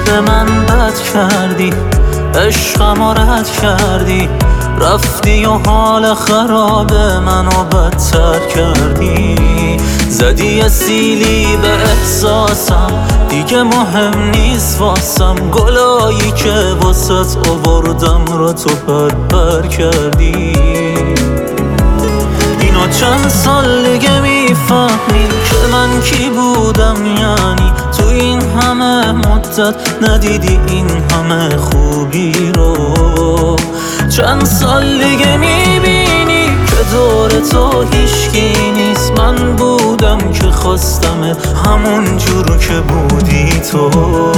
به من بد کردی، عشقمو رد کردی، رفتی و حال خراب منو بدتر کردی. زدی سیلی به احساسم، دیگه مهم نیست واسم، گلایی که واسط آوردم را تو پر کردی. اینو چند سال دیگه میفهمی که من کی بودم، یعنی تو این همه مدت ندیدی این همه خوبی رو. چند سال دیگه میبینی که دور تو هیچکی نیست، من بودم که خواستمت همون جور که بودی تو.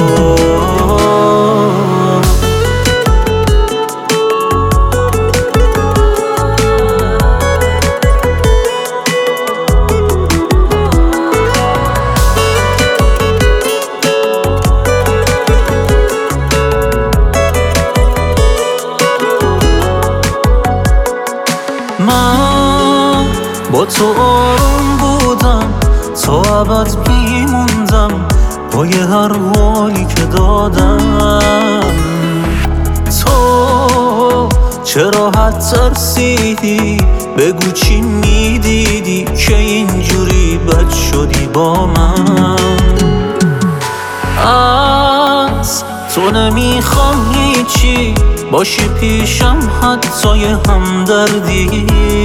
من با تو آروم بودم، تا ابد میموندم با یه هر حالی که دادم. تو چرا حد ترسیدی؟ بگو چی میدیدی که اینجوری بد شدی با من؟ از تو نمیخوام هیچی، باشی پیشم حتی یه همدردی.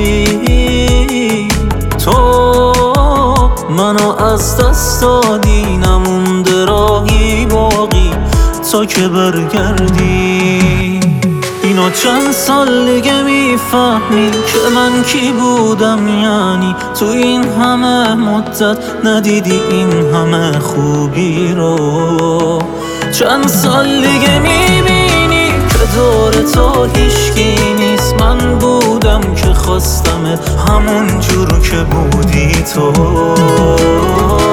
تو منو از دست دادی، نمونده راهی باقی تا که برگردی. اینو چند سال دیگه میفهمی که من کی بودم، یعنی تو این همه مدت ندیدی این همه خوبی رو. چند سال دیگه میبینی که دور تو هیچکی نیست، من بودم که خواستمت همون جور که بودی تو.